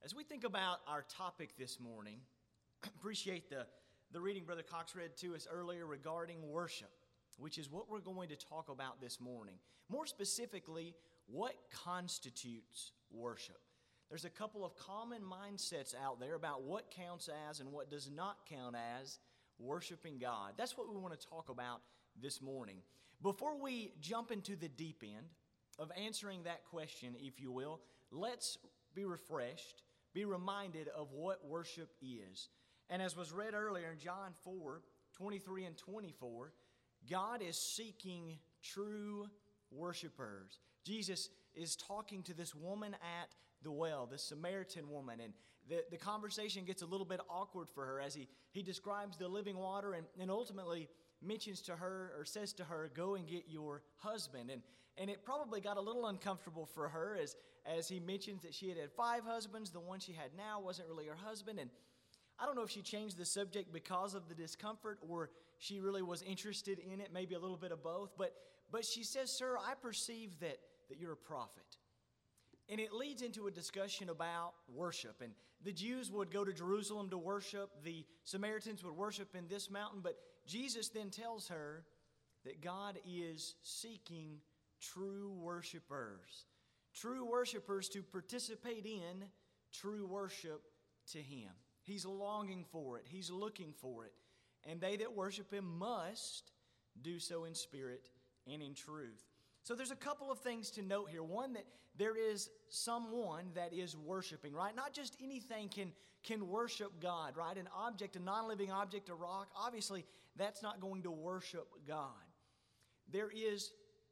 As we think about our topic this morning, appreciate the reading Brother Cox read to us earlier regarding worship, which is what we're going to talk about this morning. More specifically, what constitutes worship. There's a couple of common mindsets out there about what counts as and what does not count as worshiping God. That's what we want to talk about this morning. Before we jump into the deep end of answering that question, if you will, let's be refreshed, be reminded of what worship is. And as was read earlier in John 4:23 and 24, God is seeking true worshipers. Jesus is talking to this woman at the well, this Samaritan woman, and the conversation gets a little bit awkward for her as he describes the living water and ultimately mentions to her or says to her, go and get your husband. And it probably got a little uncomfortable for her as he mentions that she had 5 husbands. The one she had now wasn't really her husband. And I don't know if she changed the subject because of the discomfort or she really was interested in it, maybe a little bit of both. But she says, sir, I perceive that you're a prophet. And it leads into a discussion about worship. And the Jews would go to Jerusalem to worship. The Samaritans would worship in this mountain. But Jesus then tells her that God is seeking true worshipers. True worshipers to participate in true worship to Him. He's longing for it. He's looking for it. And they that worship Him must do so in spirit and in truth. So there's a couple of things to note here. One, that there is someone that is worshiping, right? Not just anything can worship God, right? An object, a non-living object, a rock, obviously that's not going to worship God. There is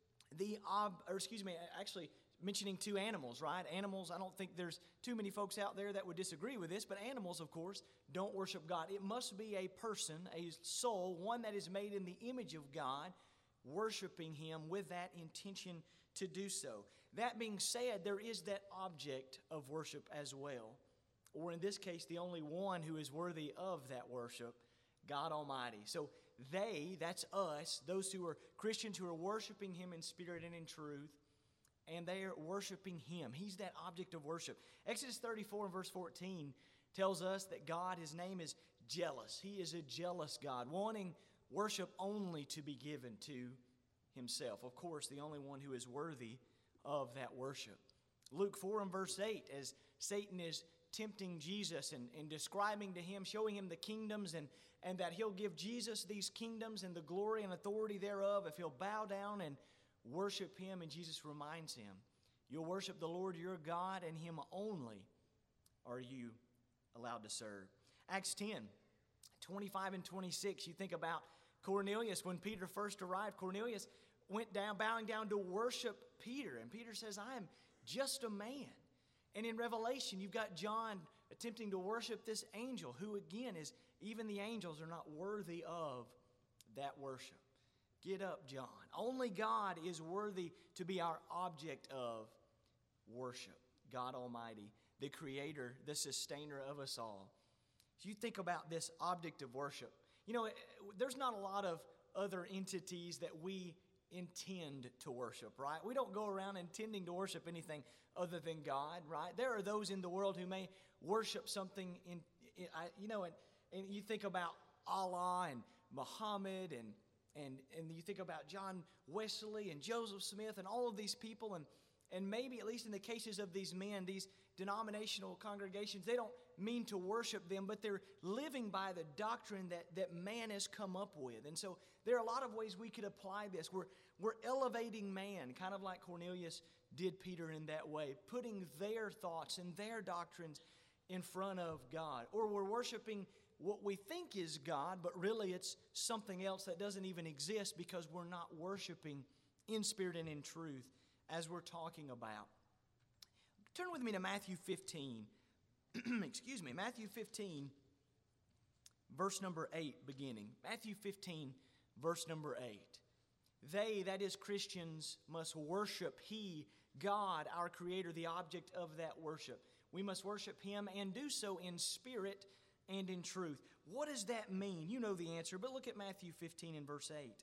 actually mentioning 2 animals, right? Animals, I don't think there's too many folks out there that would disagree with this, but animals, of course, don't worship God. It must be a person, a soul, one that is made in the image of God, worshiping Him with that intention to do so. That being said, there is that object of worship as well, or in this case, the only one who is worthy of that worship, God Almighty. So that's us, those who are Christians who are worshiping Him in spirit and in truth, and they are worshiping Him. He's that object of worship. Exodus 34 and verse 14 tells us that God, His name is jealous. He is a jealous God, wanting worship only to be given to Himself. Of course, the only one who is worthy of that worship. Luke 4 and verse 8, as Satan is tempting Jesus and describing to Him, showing Him the kingdoms and that He'll give Jesus these kingdoms and the glory and authority thereof if He'll bow down and worship Him. And Jesus reminds him, you'll worship the Lord your God, and Him only are you allowed to serve. Acts 10:25 and 26, you think about Cornelius. When Peter first arrived, Cornelius went down, bowing down to worship Peter. And Peter says, I am just a man. And in Revelation, you've got John attempting to worship this angel, who again is, even the angels are not worthy of that worship. Get up, John. Only God is worthy to be our object of worship. God Almighty, the Creator, the Sustainer of us all. So you think about this object of worship. You know, there's not a lot of other entities that we intend to worship, right? We don't go around intending to worship anything other than God, right? There are those in the world who may worship something and you think about Allah and Muhammad and you think about John Wesley and Joseph Smith and all of these people, and maybe at least in the cases of these men, these denominational congregations, they don't mean to worship them, but they're living by the doctrine that man has come up with. And so there are a lot of ways we could apply this. We're elevating man, kind of like Cornelius did Peter in that way, putting their thoughts and their doctrines in front of God. Or we're worshiping what we think is God, but really it's something else that doesn't even exist because we're not worshiping in spirit and in truth as we're talking about. Turn with me to Matthew 15. Matthew 15, verse number 8 beginning. Matthew 15, verse number 8. They, that is Christians, must worship He, God, our Creator, the object of that worship. We must worship Him and do so in spirit and in truth. What does that mean? You know the answer, but look at Matthew 15 and verse 8.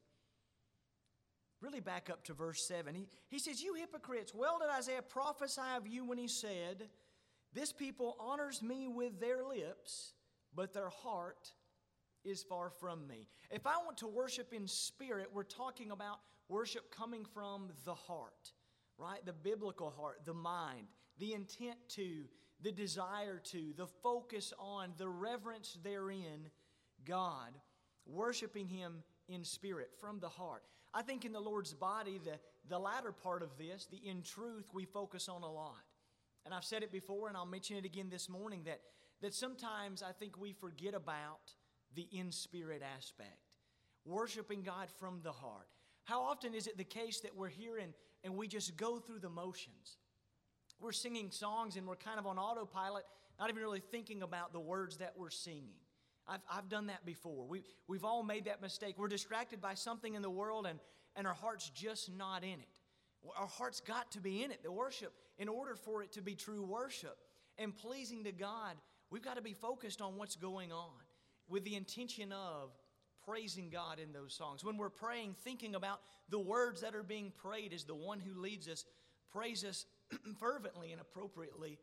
Really back up to verse 7. He says, you hypocrites, well did Isaiah prophesy of you when he said, This people honors me with their lips, but their heart is far from me. If I want to worship in spirit, we're talking about worship coming from the heart, right? The biblical heart, the mind, the intent to, the desire to, the focus on, the reverence therein, God, worshiping Him in spirit, from the heart. I think in the Lord's body, the latter part of this, the in truth, we focus on a lot. And I've said it before, and I'll mention it again this morning, that sometimes I think we forget about the in-spirit aspect, worshiping God from the heart. How often is it the case that we're here and we just go through the motions? We're singing songs and we're kind of on autopilot, not even really thinking about the words that we're singing. I've done that before. We've all made that mistake. We're distracted by something in the world and our heart's just not in it. Our heart's got to be in it. The worship, in order for it to be true worship and pleasing to God, we've got to be focused on what's going on with the intention of praising God in those songs. When we're praying, thinking about the words that are being prayed as the one who leads us, praise us fervently and appropriately.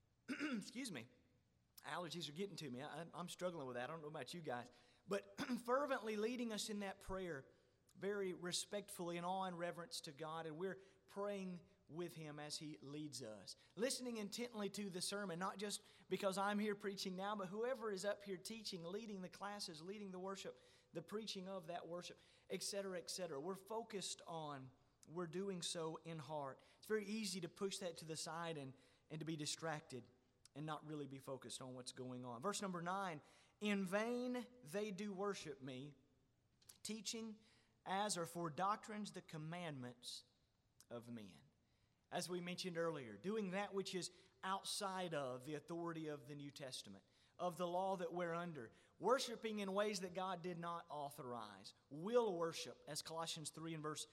Excuse me. Allergies are getting to me. I'm struggling with that. I don't know about you guys. But fervently leading us in that prayer, very respectfully in awe and reverence to God, and we're praying with Him as He leads us. Listening intently to the sermon, not just because I'm here preaching now, but whoever is up here teaching, leading the classes, leading the worship, the preaching of that worship, etc., etc. We're focused on, we're doing so in heart. It's very easy to push that to the side and to be distracted and not really be focused on what's going on. Verse number 9, in vain they do worship me, teaching as or for doctrines the commandments of men. As we mentioned earlier, doing that which is outside of the authority of the New Testament, of the law that we're under, worshiping in ways that God did not authorize. Will worship, as Colossians 3 and verse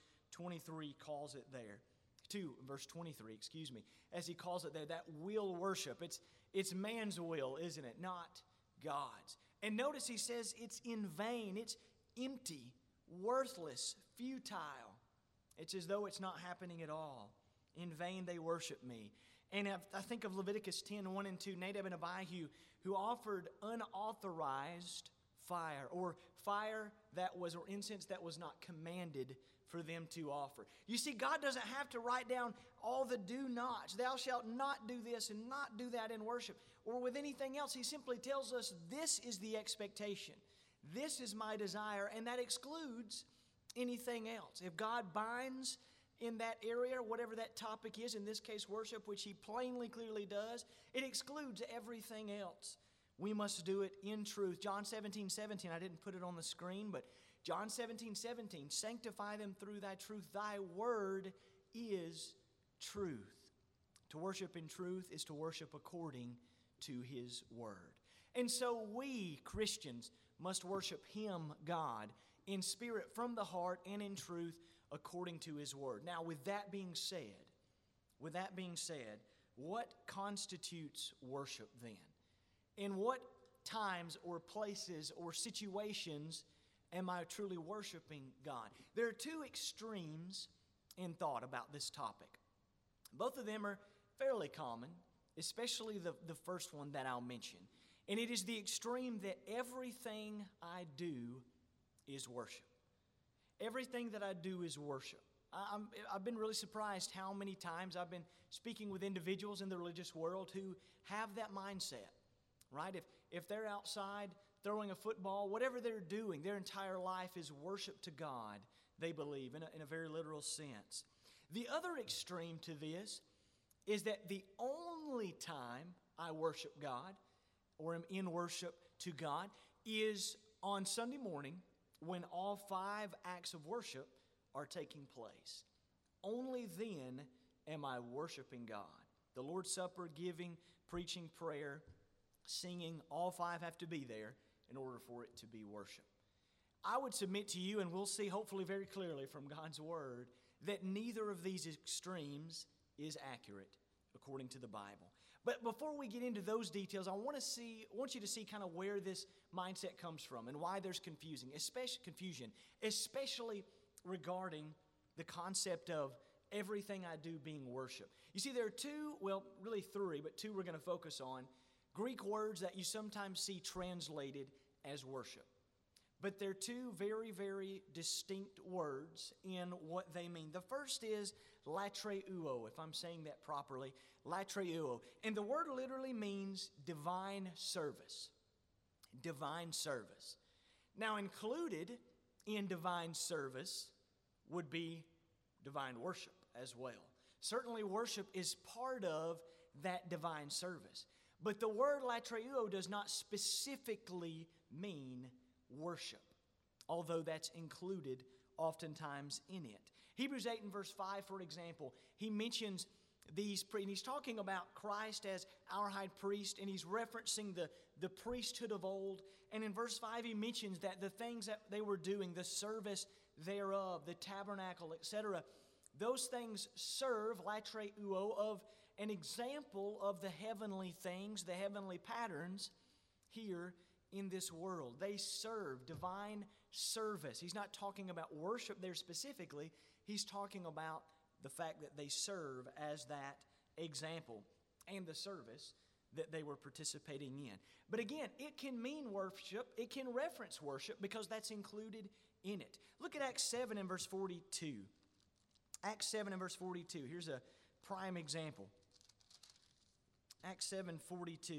23 calls it there. 2, verse 23, as he calls it there, that will worship. It's man's will, isn't it? Not God's. And notice he says it's in vain, it's empty, worthless, futile. It's as though it's not happening at all. In vain they worship me. And I think of Leviticus 10, 1 and 2, Nadab and Abihu, who offered unauthorized fire, or fire that was, or incense that was not commanded for them to offer. You see, God doesn't have to write down all the do nots. Thou shalt not do this and not do that in worship, or with anything else. He simply tells us this is the expectation. This is my desire, and that excludes anything else. If God binds in that area, whatever that topic is, in this case worship, which He plainly, clearly does, it excludes everything else. We must do it in truth. John 17:17, I didn't put it on the screen, but John 17:17, sanctify them through thy truth. Thy word is truth. To worship in truth is to worship according to His word. And so we, Christians, must worship Him, God, in spirit from the heart and in truth according to His word. Now, with that being said, what constitutes worship then? In what times or places or situations am I truly worshiping God? There are two extremes in thought about this topic. Both of them are fairly common, especially the first one that I'll mention. And it is the extreme that everything I do is worship. Everything that I do is worship. I've been really surprised how many times I've been speaking with individuals in the religious world who have that mindset, right? If they're outside throwing a football, whatever they're doing, their entire life is worship to God, they believe, in a very literal sense. The other extreme to this is that the only time I worship God or am in worship to God is on Sunday morning when all 5 acts of worship are taking place. Only then am I worshiping God. The Lord's Supper, giving, preaching, prayer, singing, all 5 have to be there in order for it to be worship. I would submit to you, and we'll see hopefully very clearly from God's Word, that neither of these extremes is accurate according to the Bible. But before we get into those details, I want you to see kind of where this mindset comes from and why there's confusion, especially regarding the concept of everything I do being worship. You see, there are two, well, really three, but two we're going to focus on, Greek words that you sometimes see translated as worship. But they're two very, very distinct words in what they mean. The first is latreuo, if I'm saying that properly, latreuo. And the word literally means divine service. Divine service. Now, included in divine service would be divine worship as well. Certainly, worship is part of that divine service. But the word latreuo does not specifically mean worship, although that's included oftentimes in it. Hebrews 8 and verse 5, for example, he mentions and he's talking about Christ as our high priest, and he's referencing the priesthood of old. And in verse 5, he mentions that the things that they were doing, the service thereof, the tabernacle, etc., those things serve, latreuo, of an example of the heavenly things, the heavenly patterns here in this world. They serve divine service. He's not talking about worship there specifically. He's talking about the fact that they serve as that example and the service that they were participating in. But again, it can mean worship. It can reference worship because that's included in it. Look at Acts 7 and verse 42. Acts 7 and verse 42. Here's a prime example. Acts 7:42.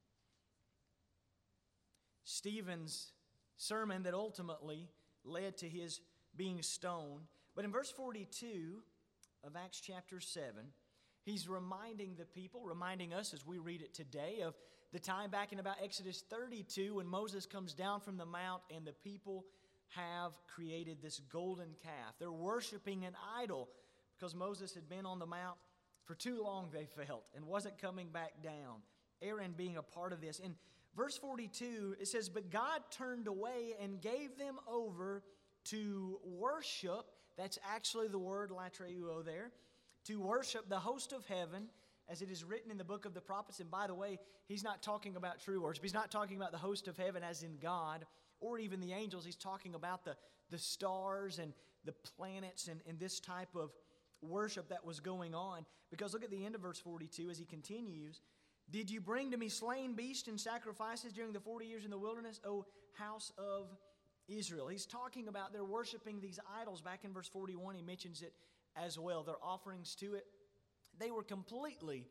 Stephen's sermon that ultimately led to his being stoned. But in verse 42 of Acts chapter 7, he's reminding the people, reminding us as we read it today, of the time back in about Exodus 32 when Moses comes down from the mount and the people have created this golden calf. They're worshiping an idol because Moses had been on the mount for too long, they felt, and wasn't coming back down. Aaron being a part of this. In verse 42, it says, "But God turned away and gave them over to worship." That's actually the word latreuo there. To worship the host of heaven, as it is written in the book of the prophets. And by the way, he's not talking about true worship. He's not talking about the host of heaven as in God or even the angels. He's talking about the stars and the planets and this type of worship that was going on. Because look at the end of verse 42 as he continues. "Did you bring to me slain beasts and sacrifices during the 40 years in the wilderness, O house of Israel?" He's talking about they're worshiping these idols. Back in verse 41, he mentions it as well. Their offerings to it. They were completely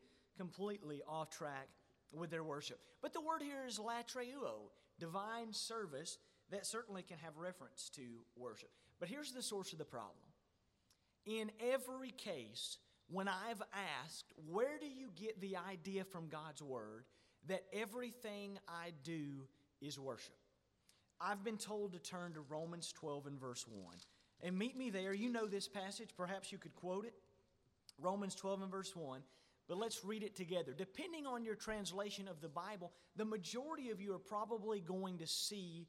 off track with their worship. But the word here is latreuo, divine service, that certainly can have reference to worship. But here's the source of the problem. In every case, when I've asked, where do you get the idea from God's Word that everything I do is worship? I've been told to turn to Romans 12 and verse 1. And meet me there. You know this passage. Perhaps you could quote it. Romans 12 and verse 1. But let's read it together. Depending on your translation of the Bible, the majority of you are probably going to see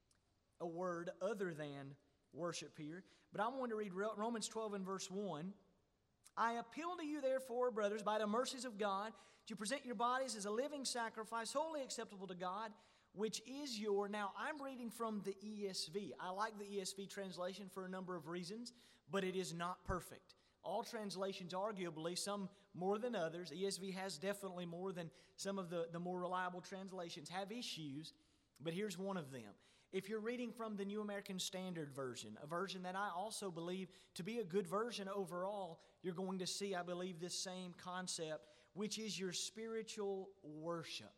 a word other than worship here. But I'm going to read Romans 12 and verse 1. "I appeal to you, therefore, brothers, by the mercies of God, to present your bodies as a living sacrifice, wholly acceptable to God, which is your..." Now, I'm reading from the ESV. I like the ESV translation for a number of reasons, but it is not perfect. All translations, arguably, some more than others, ESV has definitely more than some of the more reliable translations, have issues, but here's one of them. If you're reading from the New American Standard Version, a version that I also believe to be a good version overall, you're going to see, I believe, this same concept, which is your spiritual worship.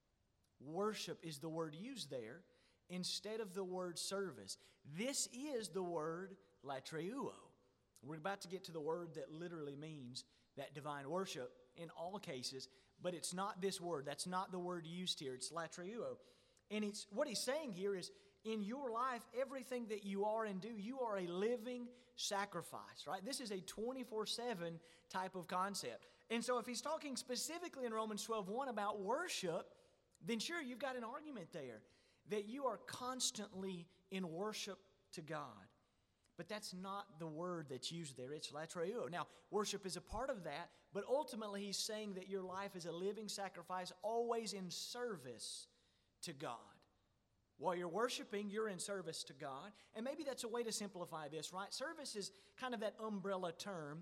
Worship is the word used there instead of the word service. This is the word latreuo. We're about to get to the word that literally means that divine worship in all cases, but it's not this word. That's not the word used here. It's latreuo. And what he's saying here is, in your life, everything that you are and do, you are a living sacrifice, right? This is a 24/7 type of concept. And so if he's talking specifically in Romans 12:1 about worship, then sure, you've got an argument there that you are constantly in worship to God. But that's not the word that's used there. It's latreuo. Now, worship is a part of that, but ultimately he's saying that your life is a living sacrifice, always in service to God. While you're worshiping, you're in service to God. And maybe that's a way to simplify this, right? Service is kind of that umbrella term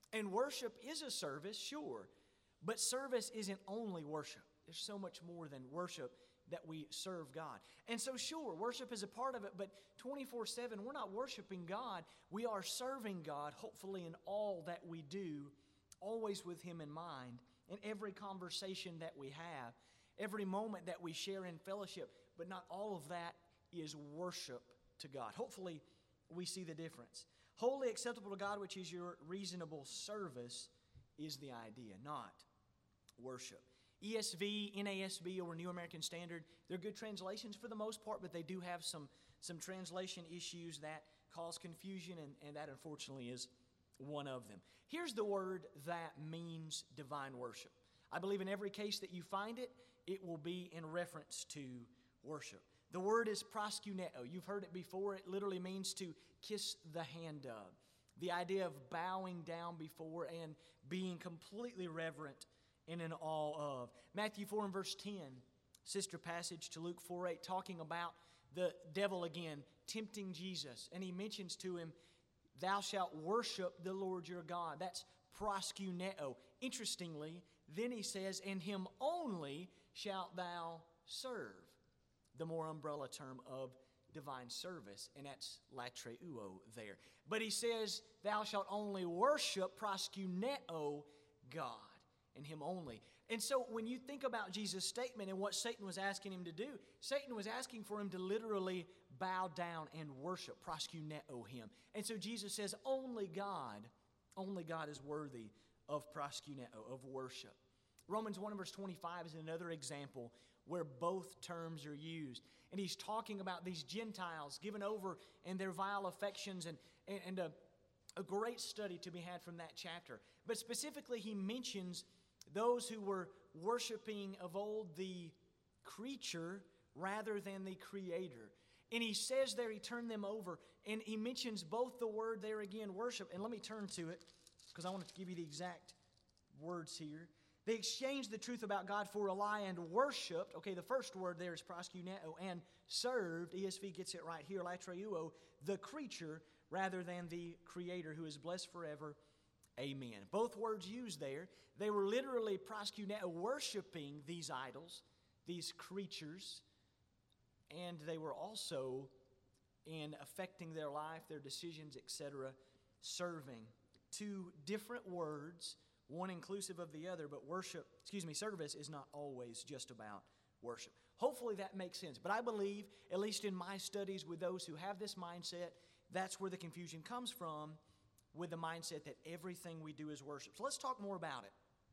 And worship is a service, sure, but service isn't only worship. There's so much more than worship that we serve God. And so sure, worship is a part of it, but 24/7, we're not worshiping God. We are serving God, hopefully in all that we do, always with Him in mind, in every conversation that we have, every moment that we share in fellowship. But not all of that is worship to God. Hopefully, we see the difference. Wholly acceptable to God, which is your reasonable service, is the idea, not worship. ESV, NASB, or New American Standard, they're good translations for the most part, but they do have some translation issues that cause confusion, and that unfortunately is one of them. Here's the word that means divine worship. I believe in every case that you find it, it will be in reference to worship. The word is proskuneo. You've heard it before. It literally means to kiss the hand of. The idea of bowing down before and being completely reverent and in awe of. Matthew 4 and verse 10, sister passage to Luke 4:8, talking about the devil again tempting Jesus. And he mentions to him, thou shalt worship the Lord your God. That's proskuneo. Interestingly, then he says, and him only shalt thou serve. The more umbrella term of divine service, and that's latreuo there. But he says, thou shalt only worship, proskuneo, God, and Him only. And so when you think about Jesus' statement and what Satan was asking him to do, Satan was asking for him to literally bow down and worship, proskuneo Him. And so Jesus says, only God is worthy of proskuneo, of worship. Romans 1 verse 25 is another example where both terms are used. And he's talking about these Gentiles given over in their vile affections, and a great study to be had from that chapter. But specifically, he mentions those who were worshiping of old the creature rather than the Creator. And he says there, he turned them over, and he mentions both the word there again, worship. And let me turn to it, because I want to give you the exact words here. They exchanged the truth about God for a lie and worshiped. Okay, the first word there is proskuneo, and served. ESV gets it right here, latreuo, the creature rather than the Creator, who is blessed forever. Amen. Both words used there. They were literally proskuneo, worshiping these idols, these creatures, and they were also, in affecting their life, their decisions, etc., serving. Two different words, one inclusive of the other, but service is not always just about worship. Hopefully that makes sense. But I believe, at least in my studies with those who have this mindset, that's where the confusion comes from, with the mindset that everything we do is worship. So let's talk more about it.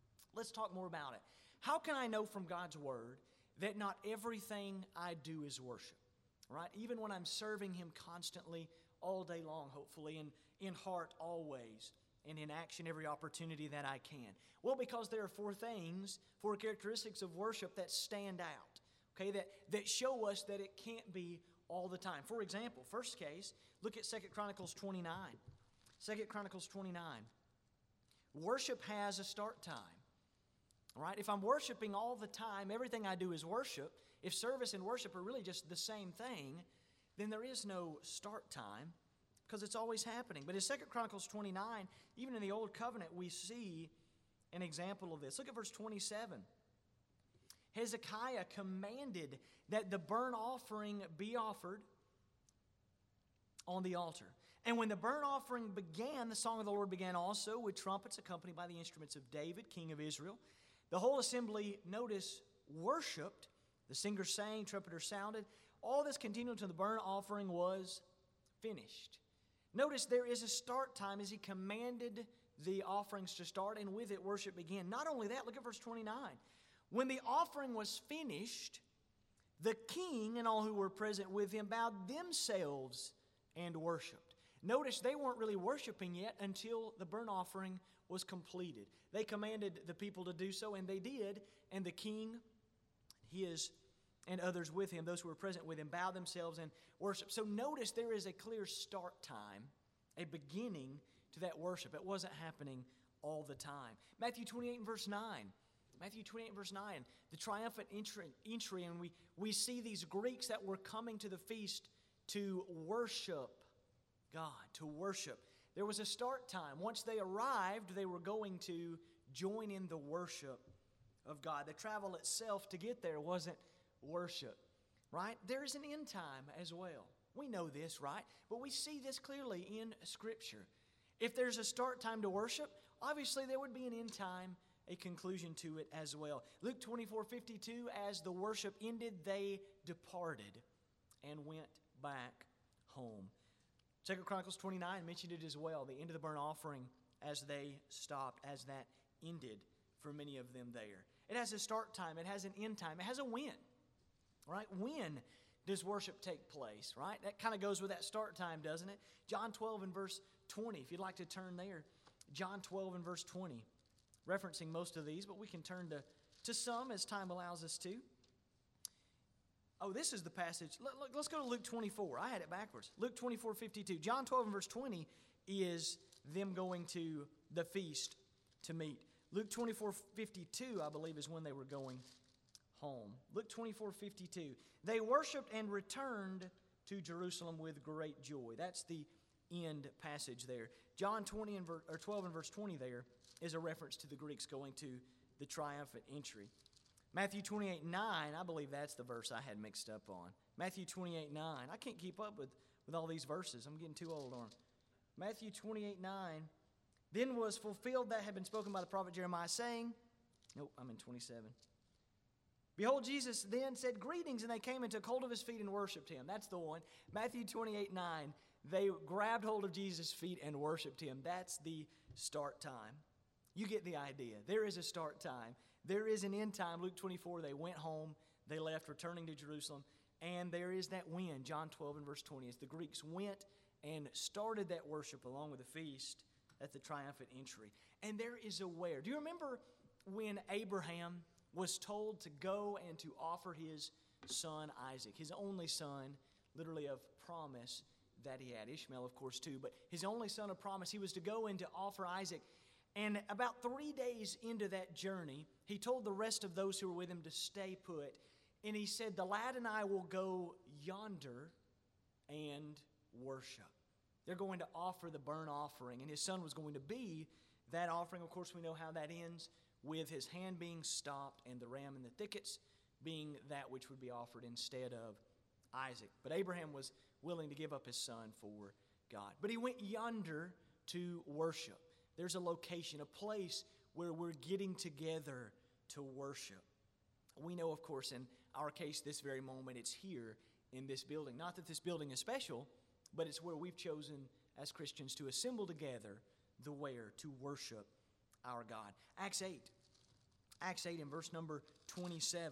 How can I know from God's Word that not everything I do is worship? Right? Even when I'm serving Him constantly, all day long, hopefully, and in heart always, and in action every opportunity that I can. Well, because there are four characteristics of worship that stand out, okay, that show us that it can't be all the time. For example, first case, look at 2 Chronicles 29. 2 Chronicles 29. Worship has a start time. All right? If I'm worshiping all the time, everything I do is worship. If service and worship are really just the same thing, then there is no start time, because it's always happening. But in 2 Chronicles 29, even in the Old Covenant, we see an example of this. Look at verse 27. Hezekiah commanded that the burnt offering be offered on the altar. And when the burnt offering began, the song of the Lord began also, with trumpets accompanied by the instruments of David, king of Israel. The whole assembly, notice, worshiped. The singers sang, trumpeters sounded. All this continued until the burnt offering was finished. Notice there is a start time as he commanded the offerings to start, and with it worship began. Not only that, look at verse 29. When the offering was finished, the king and all who were present with him bowed themselves and worshiped. Notice they weren't really worshiping yet until the burnt offering was completed. They commanded the people to do so, and they did, and the king, and others with him, those who were present with him, bow themselves and worship. So notice there is a clear start time, a beginning to that worship. It wasn't happening all the time. Matthew 28 and verse 9. Matthew 28 and verse 9. The triumphant entry, and we see these Greeks that were coming to the feast to worship God, to worship. There was a start time. Once they arrived, they were going to join in the worship of God. The travel itself to get there wasn't worship, right? There is an end time as well. We know this, right? But we see this clearly in Scripture. If there's a start time to worship, obviously there would be an end time, a conclusion to it as well. Luke 24:52, as the worship ended, they departed and went back home. 2 Chronicles 29 mentioned it as well, the end of the burnt offering as they stopped, as that ended for many of them there. It has a start time, it has an end time, it has a when, right? When does worship take place, right? That kind of goes with that start time, doesn't it? John 12 and verse 20, if you'd like to turn there. John 12 and verse 20, referencing most of these, but we can turn to some as time allows us to. Oh, this is the passage. Let's go to Luke 24. I had it backwards. Luke 24:52. John 12 and verse 20 is them going to the feast to meet. Luke 24:52, I believe, is when they were going home. Luke 24:52. They worshiped and returned to Jerusalem with great joy. That's the end passage there. John 12 and verse 20 there is a reference to the Greeks going to the triumphant entry. Matthew 28:9, I believe that's the verse I had mixed up on. Matthew 28:9. I can't keep up with all these verses. I'm getting too old on them. Matthew 28:9. Then was fulfilled that had been spoken by the prophet Jeremiah, saying, nope, I'm in 27. Behold, Jesus then said, greetings, and they came and took hold of his feet and worshipped him. That's the one. Matthew 28:9. They grabbed hold of Jesus' feet and worshipped him. That's the start time. You get the idea. There is a start time. There is an end time. Luke 24, they went home, they left, returning to Jerusalem, and there is that when, John 12 and verse 20, as the Greeks went and started that worship along with the feast at the triumphant entry. And there is a where. Do you remember when Abraham was told to go and to offer his son Isaac, his only son, literally of promise that he had? Ishmael, of course, too, but his only son of promise. He was to go and to offer Isaac. And about 3 days into that journey, he told the rest of those who were with him to stay put. And he said, the lad and I will go yonder and worship. They're going to offer the burnt offering, and his son was going to be that offering. Of course, we know how that ends, with his hand being stopped and the ram in the thickets being that which would be offered instead of Isaac. But Abraham was willing to give up his son for God. But he went yonder to worship. There's a location, a place where we're getting together to worship. We know, of course, in our case, this very moment, it's here in this building. Not that this building is special, but it's where we've chosen as Christians to assemble together the where to worship our God. Acts 8. Acts 8 in verse number 27.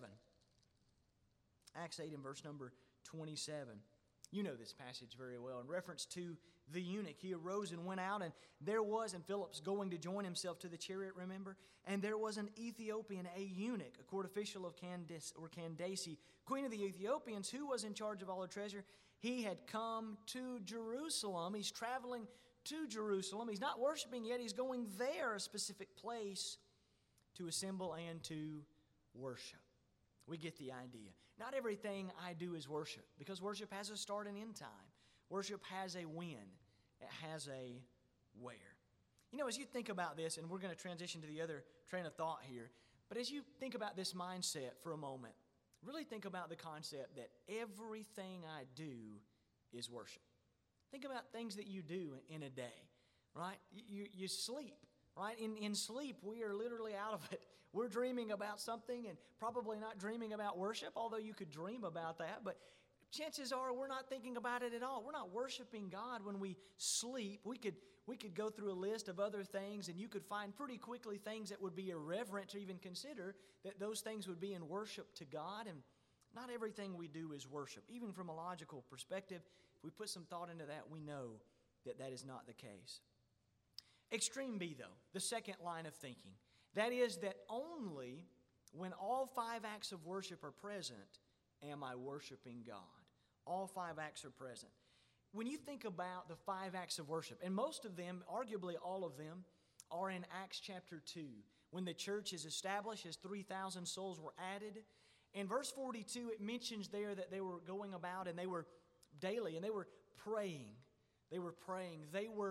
Acts 8 in verse number 27. You know this passage very well. In reference to the eunuch, he arose and went out, and there was, and Philip's going to join himself to the chariot, remember? And there was an Ethiopian, a eunuch, a court official of Candace, queen of the Ethiopians, who was in charge of all her treasure. He had come to Jerusalem. He's traveling to Jerusalem. He's not worshiping yet. He's going there, a specific place, to assemble and to worship. We get the idea. Not everything I do is worship, because worship has a start and end time. Worship has a when. It has a where. You know, as you think about this, and we're going to transition to the other train of thought here, but as you think about this mindset for a moment, really think about the concept that everything I do is worship. Think about things that you do in a day, right? You sleep, right? In sleep, we are literally out of it. We're dreaming about something and probably not dreaming about worship, although you could dream about that, but chances are we're not thinking about it at all. We're not worshiping God when we sleep. We could go through a list of other things, and you could find pretty quickly things that would be irreverent to even consider that those things would be in worship to God, and not everything we do is worship. Even from a logical perspective, if we put some thought into that, we know that that is not the case. Extreme B, though, the second line of thinking. That is that only when all 5 acts of worship are present am I worshiping God. All 5 acts are present. When you think about the 5 acts of worship, and most of them, arguably all of them, are in Acts chapter 2, when the church is established as 3,000 souls were added. In verse 42, it mentions there that they were going about and they were daily, and they were praying. They were praying. They were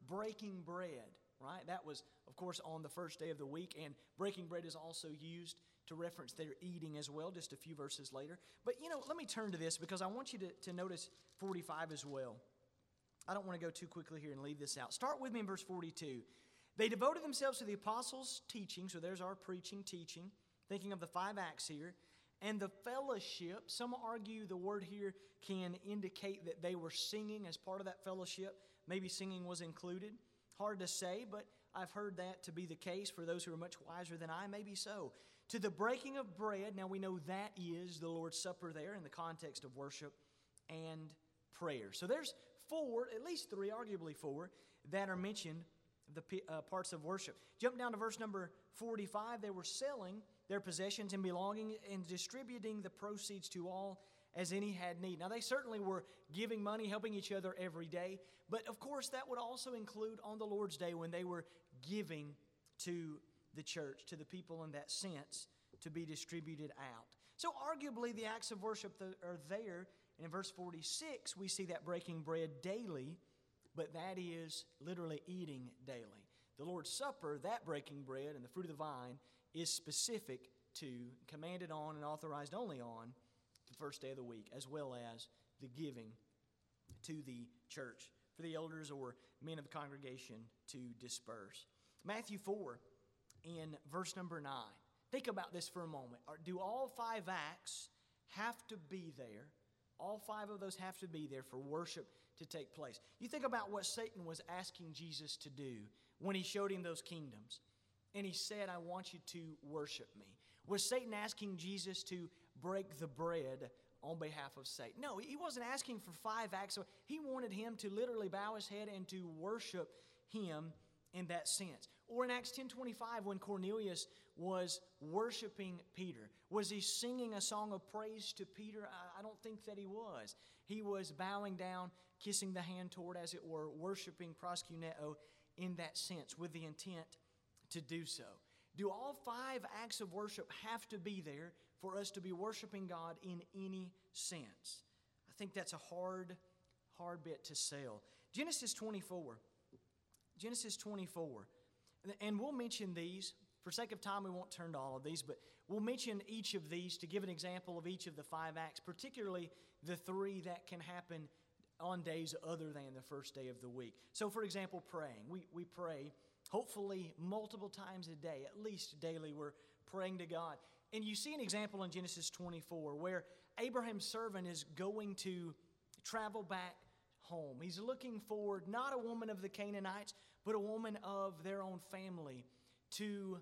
breaking bread, right? That was, of course, on the first day of the week, and breaking bread is also used to reference their eating as well, just a few verses later. But, let me turn to this because I want you to notice 45 as well. I don't want to go too quickly here and leave this out. Start with me in verse 42. They devoted themselves to the apostles' teaching, so there's our preaching, teaching, thinking of the 5 acts here, and the fellowship. Some argue the word here can indicate that they were singing as part of that fellowship. Maybe singing was included. Hard to say, but I've heard that to be the case for those who are much wiser than I. Maybe so. To the breaking of bread, now we know that is the Lord's Supper there in the context of worship and prayer. So there's 4, at least 3, arguably 4, that are mentioned, the parts of worship. Jump down to verse number 45. They were selling their possessions and belonging and distributing the proceeds to all as any had need. Now, they certainly were giving money, helping each other every day, but of course that would also include on the Lord's Day when they were giving to the church, to the people in that sense, to be distributed out. So arguably the acts of worship that are there, and in verse 46 we see that breaking bread daily, but that is literally eating daily. The Lord's Supper, that breaking bread and the fruit of the vine, is specific to, commanded on, and authorized only on the first day of the week, as well as the giving to the church for the elders or men of the congregation to disperse. Matthew 4 in verse number 9. Think about this for a moment. Do all 5 acts have to be there? All 5 of those have to be there for worship to take place. You think about what Satan was asking Jesus to do when he showed him those kingdoms. And he said, I want you to worship me. Was Satan asking Jesus to break the bread on behalf of Satan? No, he wasn't asking for 5 acts. He wanted him to literally bow his head and to worship him in that sense. Or in Acts 10:25, when Cornelius was worshiping Peter, was he singing a song of praise to Peter? I don't think that he was. He was bowing down, kissing the hand toward, as it were, worshiping proskuneo in that sense, with the intent to do so. Do all 5 acts of worship have to be there for us to be worshiping God in any sense? I think that's a hard bit to sell. Genesis 24. Genesis 24. And we'll mention these. For sake of time, we won't turn to all of these, but we'll mention each of these to give an example of each of the 5 acts, particularly the 3 that can happen on days other than the first day of the week. So, for example, praying. We pray, hopefully, multiple times a day, at least daily, we're praying to God. And you see an example in Genesis 24 where Abraham's servant is going to travel back home. He's looking for not a woman of the Canaanites, but a woman of their own family to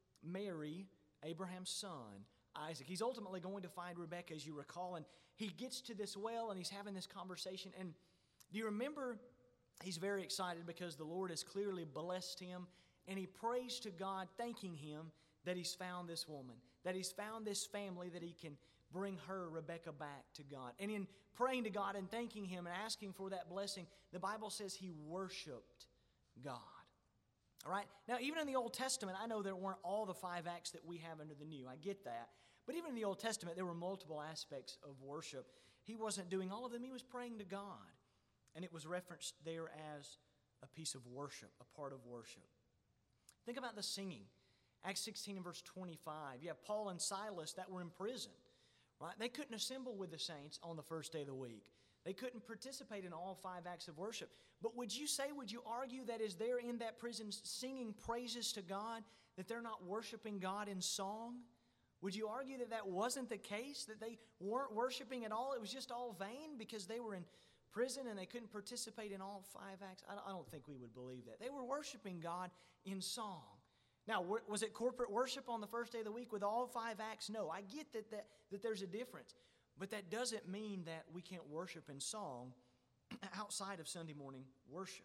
marry Abraham's son, Isaac. He's ultimately going to find Rebekah, as you recall, and he gets to this well and he's having this conversation. And do you remember, he's very excited because the Lord has clearly blessed him, and he prays to God, thanking him that he's found this woman, that he's found this family, that he can bring her, Rebekah, back to God. And in praying to God and thanking him and asking for that blessing, the Bible says he worshiped God. All right? Now, even in the Old Testament, I know there weren't all the 5 acts that we have under the New. I get that. But even in the Old Testament, there were multiple aspects of worship. He wasn't doing all of them. He was praying to God. And it was referenced there as a piece of worship, a part of worship. Think about the singing. Acts 16 and verse 25. You have Paul and Silas that were in prison. Right? They couldn't assemble with the saints on the first day of the week. They couldn't participate in all 5 acts of worship. But would you argue that as they're in that prison singing praises to God, that they're not worshiping God in song? Would you argue that that wasn't the case, that they weren't worshiping at all? It was just all vain because they were in prison and they couldn't participate in all 5 acts? I don't think we would believe that. They were worshiping God in song. Now, was it corporate worship on the first day of the week with all 5 acts? No, I get that there's a difference. But that doesn't mean that we can't worship in song outside of Sunday morning worship.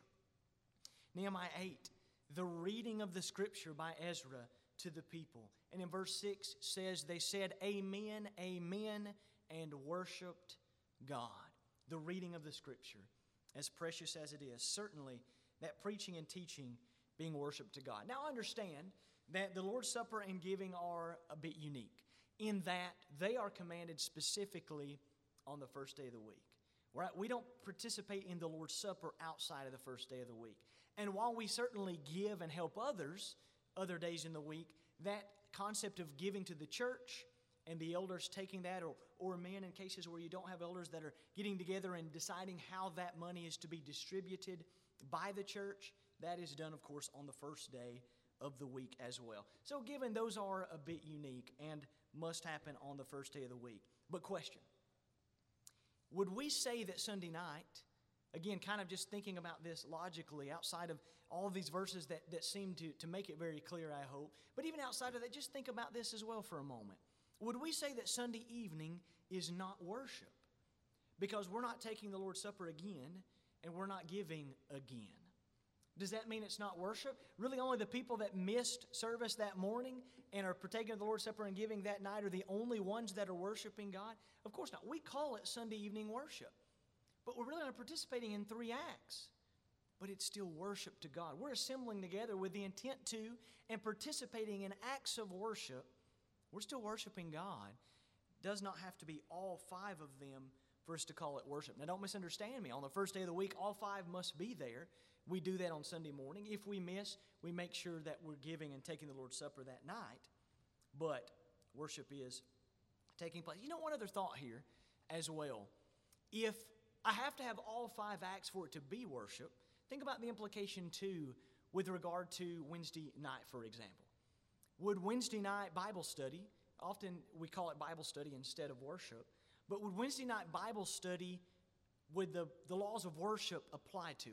Nehemiah 8, the reading of the scripture by Ezra to the people. And in verse 6 says, they said, Amen, Amen, and worshiped God. The reading of the scripture, as precious as it is, certainly that preaching and teaching being worship to God. Now understand that the Lord's Supper and giving are a bit unique in that they are commanded specifically on the first day of the week. Right? We don't participate in the Lord's Supper outside of the first day of the week. And while we certainly give and help others other days in the week, that concept of giving to the church and the elders taking that, or men in cases where you don't have elders that are getting together and deciding how that money is to be distributed by the church, that is done, of course, on the first day of the week as well. So given those are a bit unique and must happen on the first day of the week. But question, would we say that Sunday night, again, kind of just thinking about this logically, outside of all of these verses that seem to make it very clear, I hope, but even outside of that, just think about this as well for a moment. Would we say that Sunday evening is not worship? Because we're not taking the Lord's Supper again, and we're not giving again. Does that mean it's not worship? Really, only the people that missed service that morning and are partaking of the Lord's Supper and giving that night are the only ones that are worshiping God? Of course not. We call it Sunday evening worship. But we're really not participating in 3 acts. But it's still worship to God. We're assembling together with the intent to and participating in acts of worship. We're still worshiping God. Does not have to be all 5 of them for us to call it worship. Now, don't misunderstand me. On the first day of the week, all 5 must be there. We do that on Sunday morning. If we miss, we make sure that we're giving and taking the Lord's Supper that night. But worship is taking place. You know, one other thought here as well. If I have to have all 5 acts for it to be worship, think about the implication too with regard to Wednesday night, for example. Would Wednesday night Bible study, often we call it Bible study instead of worship, but would Wednesday night Bible study, would the laws of worship apply to it?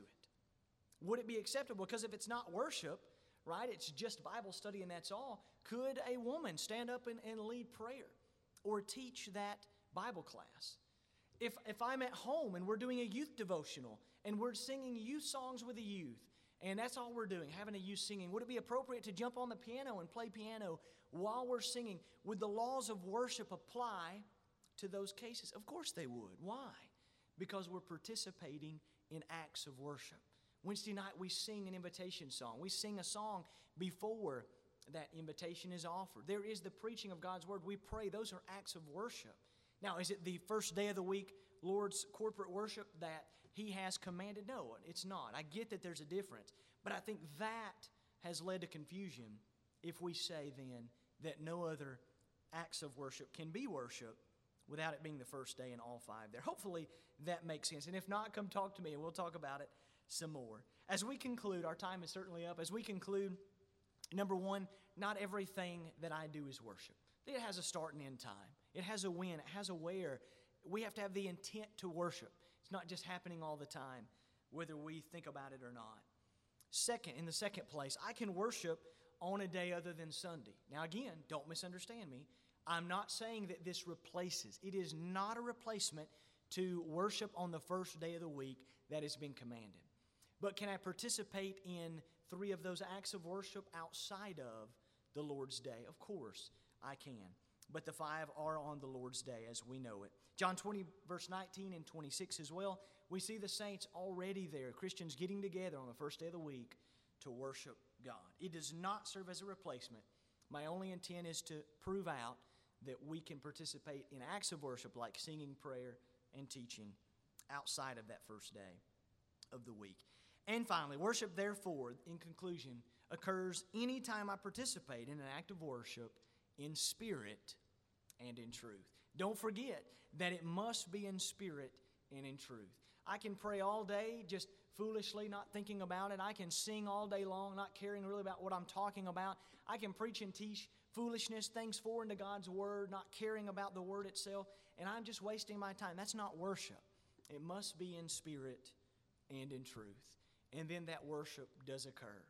Would it be acceptable? Because if it's not worship, right, it's just Bible study and that's all, could a woman stand up and lead prayer or teach that Bible class? If I'm at home and we're doing a youth devotional and we're singing youth songs with the youth, and that's all we're doing, having a youth singing, would it be appropriate to jump on the piano and play piano while we're singing? Would the laws of worship apply to those cases? Of course they would. Why? Because we're participating in acts of worship. Wednesday night we sing an invitation song. We sing a song before that invitation is offered. There is the preaching of God's Word. We pray. Those are acts of worship. Now, is it the first day of the week, Lord's corporate worship, that He has commanded? No, it's not. I get that there's a difference. But I think that has led to confusion if we say then that no other acts of worship can be worship without it being the first day in all 5 there. Hopefully that makes sense. And if not, come talk to me and we'll talk about it some more. As we conclude, our time is certainly up. As we conclude, number 1, not everything that I do is worship. It has a start and end time. It has a when. It has a where. We have to have the intent to worship. It's not just happening all the time, whether we think about it or not. Second, in the second place, I can worship on a day other than Sunday. Now again, don't misunderstand me. I'm not saying that this replaces. It is not a replacement to worship on the first day of the week that has been commanded. But can I participate in 3 of those acts of worship outside of the Lord's Day? Of course I can. But the 5 are on the Lord's Day as we know it. John 20, verse 19 and 26 as well. We see the saints already there, Christians getting together on the first day of the week to worship God. It does not serve as a replacement. My only intent is to prove out that we can participate in acts of worship like singing, prayer, and teaching outside of that first day of the week. And finally, worship, therefore, in conclusion, occurs anytime I participate in an act of worship in spirit and in truth. Don't forget that it must be in spirit and in truth. I can pray all day just foolishly, not thinking about it. I can sing all day long, not caring really about what I'm talking about. I can preach and teach foolishness, things foreign to God's Word, not caring about the Word itself, and I'm just wasting my time. That's not worship. It must be in spirit and in truth. And then that worship does occur.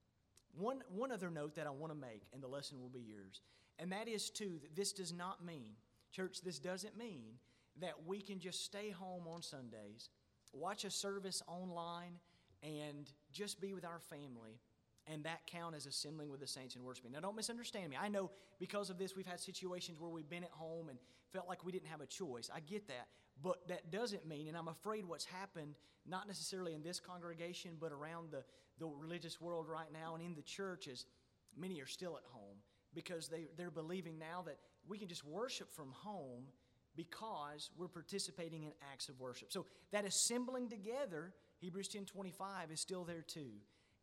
One other note that I want to make, and the lesson will be yours, and that is, too, that this does not mean, church, this doesn't mean that we can just stay home on Sundays, watch a service online, and just be with our family, and that count as assembling with the saints and worshiping. Now, don't misunderstand me. I know because of this we've had situations where we've been at home and felt like we didn't have a choice. I get that. But that doesn't mean, and I'm afraid what's happened, not necessarily in this congregation, but around the religious world right now and in the church, is many are still at home because they're believing now that we can just worship from home because we're participating in acts of worship. So that assembling together, Hebrews 10:25, is still there too.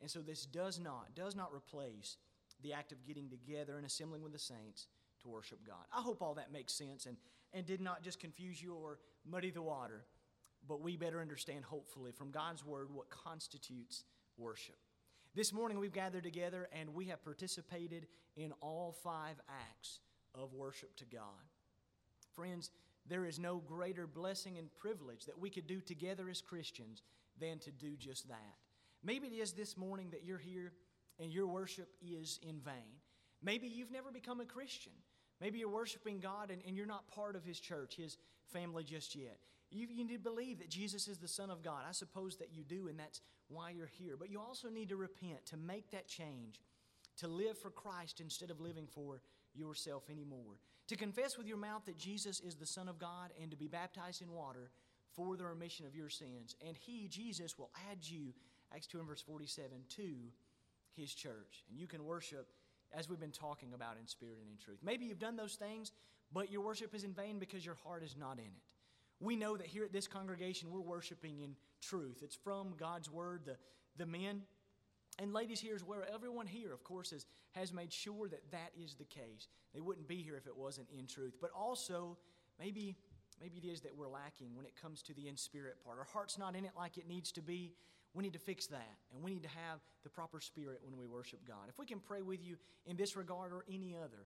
And so this does not replace the act of getting together and assembling with the saints to worship God. I hope all that makes sense and did not just confuse you or muddy the water, but we better understand, hopefully, from God's Word what constitutes worship. This morning we've gathered together and we have participated in all 5 acts of worship to God. Friends, there is no greater blessing and privilege that we could do together as Christians than to do just that. Maybe it is this morning that you're here and your worship is in vain. Maybe you've never become a Christian. Maybe you're worshiping God and you're not part of His church, His family just yet. You need to believe that Jesus is the Son of God. I suppose that you do, and that's why you're here. But you also need to repent, to make that change, to live for Christ instead of living for yourself anymore. To confess with your mouth that Jesus is the Son of God and to be baptized in water for the remission of your sins. And He, Jesus, will add you, Acts 2 and verse 47, to His church. And you can worship as we've been talking about in spirit and in truth. Maybe you've done those things, but your worship is in vain because your heart is not in it. We know that here at this congregation, we're worshiping in truth. It's from God's Word. The men and ladies here, as well, everyone here, of course, has made sure that that is the case. They wouldn't be here if it wasn't in truth. But also, maybe it is that we're lacking when it comes to the in-spirit part. Our heart's not in it like it needs to be. We need to fix that, and we need to have the proper spirit when we worship God. If we can pray with you in this regard or any other,